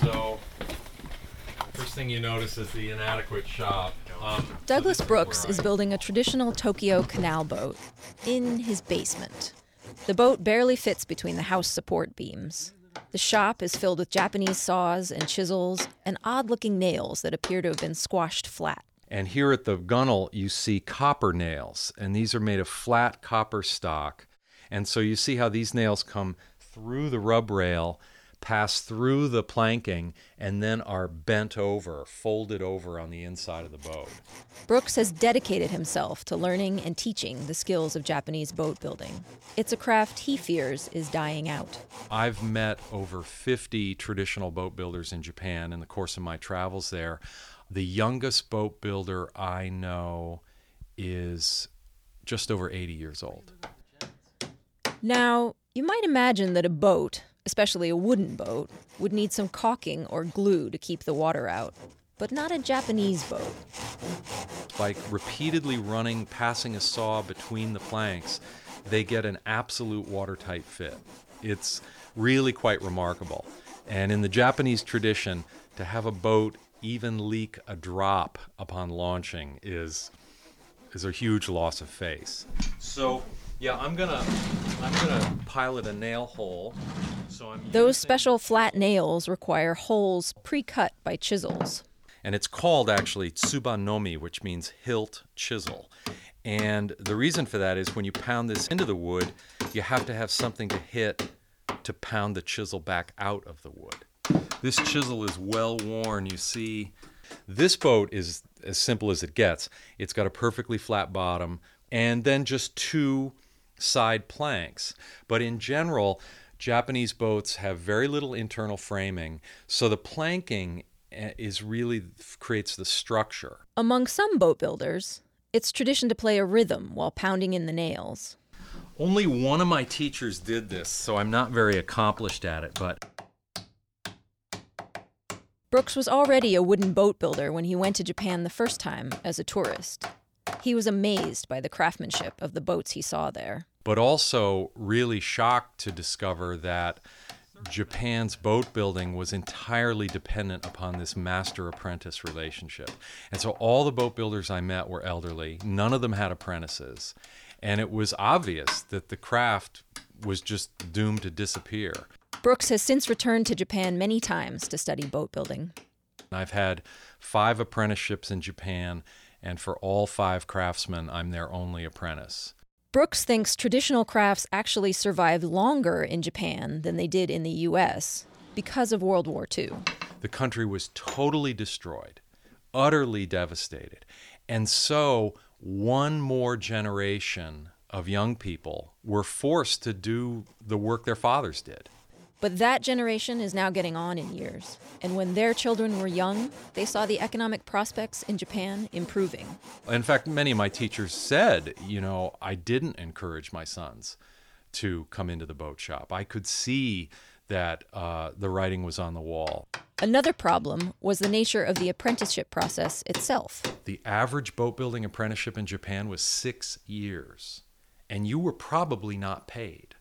So, first thing you notice is the inadequate shop. Douglas Brooks is building a traditional Tokyo canal boat in his basement. The boat barely fits between the house support beams. The shop is filled with Japanese saws and chisels and odd-looking nails that appear to have been squashed flat. And here at the gunnel, you see copper nails, and these are made of flat copper stock. And so you see how these nails come through the rub rail, pass through the planking, and then are bent over, folded over on the inside of the boat. Brooks has dedicated himself to learning and teaching the skills of Japanese boat building. It's a craft he fears is dying out. I've met over 50 traditional boat builders in Japan in the course of my travels there. The youngest boat builder I know is just over 80 years old. Now, you might imagine that a boat, especially a wooden boat, would need some caulking or glue to keep the water out. But not a Japanese boat. By repeatedly passing a saw between the planks, they get an absolute watertight fit. It's really quite remarkable. And in the Japanese tradition, to have a boat even leak a drop upon launching is a huge loss of face. So, yeah, I'm gonna pilot a nail hole. Those special flat nails require holes pre-cut by chisels. And it's called actually tsubanomi, which means hilt chisel. And the reason for that is when you pound this into the wood, you have to have something to hit to pound the chisel back out of the wood. This chisel is well worn. You see, this boat is as simple as it gets. It's got a perfectly flat bottom and then just two side planks. But in general, Japanese boats have very little internal framing, so the planking creates the structure. Among some boat builders, it's tradition to play a rhythm while pounding in the nails. Only one of my teachers did this, so I'm not very accomplished at it, but... Brooks was already a wooden boat builder when he went to Japan the first time as a tourist. He was amazed by the craftsmanship of the boats he saw there. But also really shocked to discover that Japan's boat building was entirely dependent upon this master-apprentice relationship. And so all the boat builders I met were elderly. None of them had apprentices. And it was obvious that the craft was just doomed to disappear. Brooks has since returned to Japan many times to study boat building. I've had 5 apprenticeships in Japan, and for all 5 craftsmen, I'm their only apprentice. Brooks thinks traditional crafts actually survived longer in Japan than they did in the U.S. because of World War II. The country was totally destroyed, utterly devastated. And so one more generation of young people were forced to do the work their fathers did. But that generation is now getting on in years. And when their children were young, they saw the economic prospects in Japan improving. In fact, many of my teachers said, I didn't encourage my sons to come into the boat shop. I could see that the writing was on the wall. Another problem was the nature of the apprenticeship process itself. The average boat building apprenticeship in Japan was 6 years, and you were probably not paid.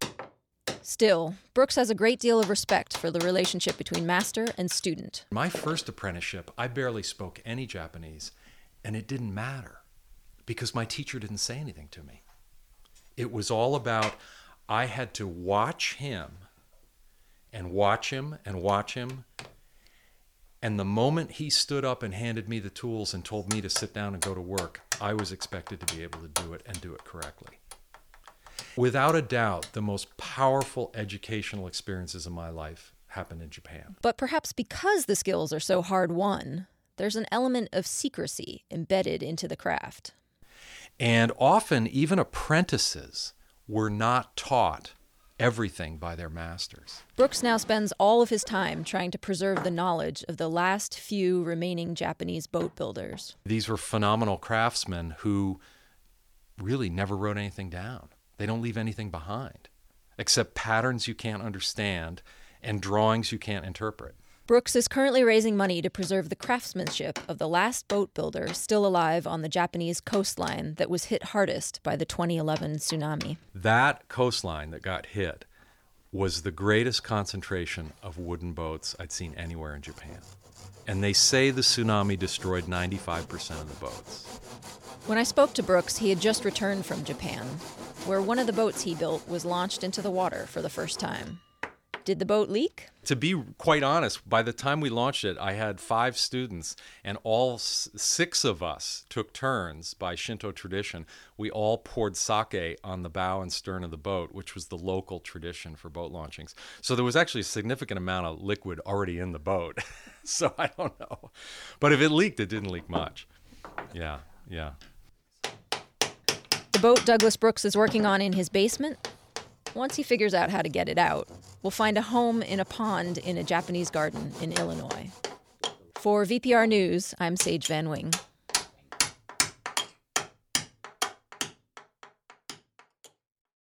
Still, Brooks has a great deal of respect for the relationship between master and student. My first apprenticeship, I barely spoke any Japanese, and it didn't matter because my teacher didn't say anything to me. It was all about I had to watch him and watch him and watch him, and the moment he stood up and handed me the tools and told me to sit down and go to work, I was expected to be able to do it and do it correctly. Without a doubt, the most powerful educational experiences of my life happened in Japan. But perhaps because the skills are so hard won, there's an element of secrecy embedded into the craft. And often, even apprentices were not taught everything by their masters. Brooks now spends all of his time trying to preserve the knowledge of the last few remaining Japanese boat builders. These were phenomenal craftsmen who really never wrote anything down. They don't leave anything behind, except patterns you can't understand and drawings you can't interpret. Brooks is currently raising money to preserve the craftsmanship of the last boat builder still alive on the Japanese coastline that was hit hardest by the 2011 tsunami. That coastline that got hit was the greatest concentration of wooden boats I'd seen anywhere in Japan. And they say the tsunami destroyed 95% of the boats. When I spoke to Brooks, he had just returned from Japan, where one of the boats he built was launched into the water for the first time. Did the boat leak? To be quite honest, by the time we launched it, I had 5 students, and all 6 of us took turns by Shinto tradition. We all poured sake on the bow and stern of the boat, which was the local tradition for boat launchings. So there was actually a significant amount of liquid already in the boat. So I don't know. But if it leaked, it didn't leak much. Yeah. The boat Douglas Brooks is working on in his basement, once he figures out how to get it out, will find a home in a pond in a Japanese garden in Illinois. For VPR News, I'm Sage Van Wing.